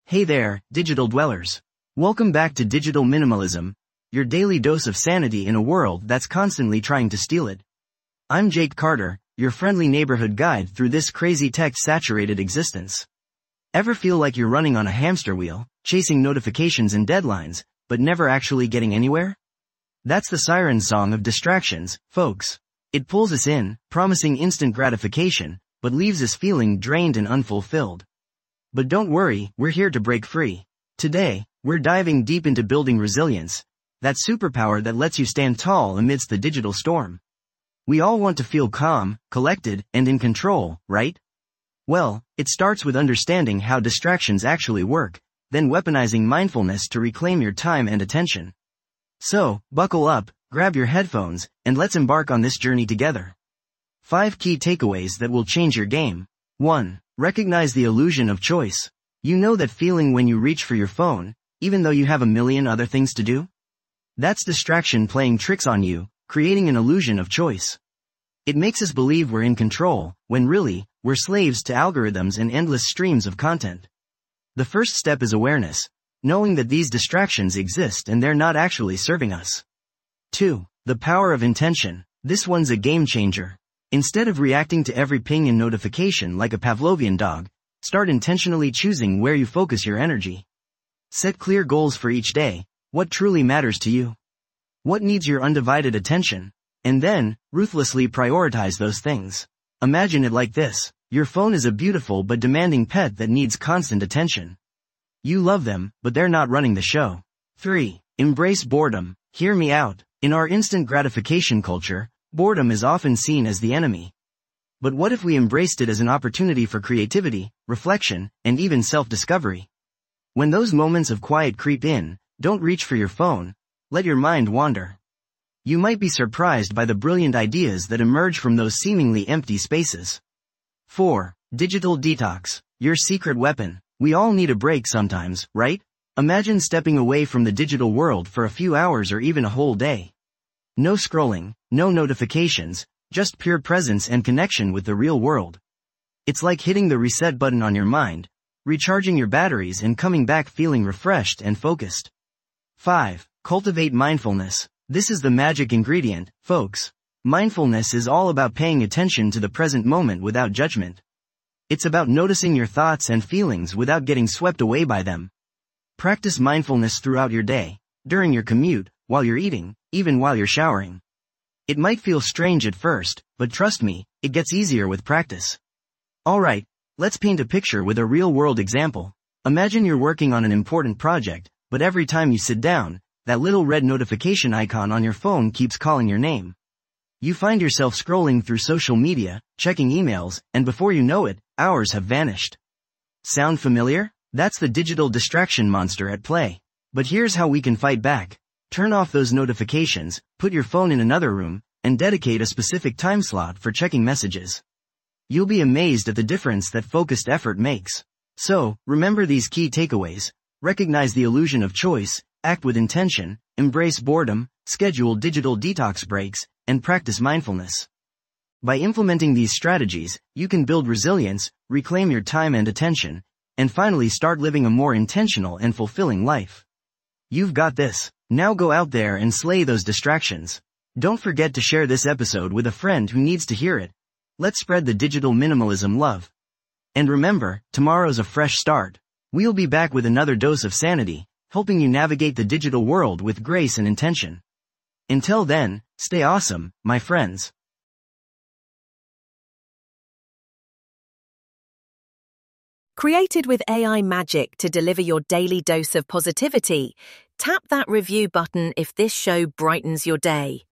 Hey there, digital dwellers. Welcome back to Digital Minimalism, your daily dose of sanity in a world that's constantly trying to steal it. I'm Jake Carter, your friendly neighborhood guide through this crazy tech-saturated existence. Ever feel like you're running on a hamster wheel, chasing notifications and deadlines, but never actually getting anywhere? That's the siren song of distractions, folks. It pulls us in, promising instant gratification, but leaves us feeling drained and unfulfilled. But don't worry, we're here to break free. Today, we're diving deep into building resilience, that superpower that lets you stand tall amidst the digital storm. We all want to feel calm, collected, and in control, right? Well, it starts with understanding how distractions actually work, then weaponizing mindfulness to reclaim your time and attention. So, buckle up, grab your headphones, and let's embark on this journey together. 5 key takeaways that will change your game. 1. Recognize the illusion of choice. You know that feeling when you reach for your phone, even though you have a million other things to do? That's distraction playing tricks on you, creating an illusion of choice. It makes us believe we're in control, when really, we're slaves to algorithms and endless streams of content. The first step is awareness, knowing that these distractions exist and they're not actually serving us. 2. The power of intention. This one's a game changer. Instead of reacting to every ping and notification like a Pavlovian dog, start intentionally choosing where you focus your energy. Set clear goals for each day. What truly matters to you? What needs your undivided attention? And then, ruthlessly prioritize those things. Imagine it like this. Your phone is a beautiful but demanding pet that needs constant attention. You love them, but they're not running the show. 3. Embrace boredom. Hear me out. In our instant gratification culture, boredom is often seen as the enemy. But what if we embraced it as an opportunity for creativity, reflection, and even self-discovery? When those moments of quiet creep in, don't reach for your phone, let your mind wander. You might be surprised by the brilliant ideas that emerge from those seemingly empty spaces. 4. Digital detox. Your secret weapon. We all need a break sometimes, right? Imagine stepping away from the digital world for a few hours or even a whole day. No scrolling, no notifications, just pure presence and connection with the real world. It's like hitting the reset button on your mind, recharging your batteries and coming back feeling refreshed and focused. 5. Cultivate mindfulness. This is the magic ingredient, folks. Mindfulness is all about paying attention to the present moment without judgment. It's about noticing your thoughts and feelings without getting swept away by them. Practice mindfulness throughout your day, during your commute, while you're eating, even while you're showering. It might feel strange at first, but trust me, it gets easier with practice. Alright, let's paint a picture with a real-world example. Imagine you're working on an important project, but every time you sit down, that little red notification icon on your phone keeps calling your name. You find yourself scrolling through social media, checking emails, and before you know it, hours have vanished. Sound familiar? That's the digital distraction monster at play. But here's how we can fight back. Turn off those notifications, put your phone in another room, and dedicate a specific time slot for checking messages. You'll be amazed at the difference that focused effort makes. So, remember these key takeaways. Recognize the illusion of choice, act with intention, embrace boredom, schedule digital detox breaks, and practice mindfulness. By implementing these strategies, you can build resilience, reclaim your time and attention, and finally start living a more intentional and fulfilling life. You've got this. Now go out there and slay those distractions. Don't forget to share this episode with a friend who needs to hear it. Let's spread the digital minimalism love. And remember, tomorrow's a fresh start. We'll be back with another dose of sanity, helping you navigate the digital world with grace and intention. Until then, stay awesome, my friends. Created with AI magic to deliver your daily dose of positivity, tap that review button if this show brightens your day.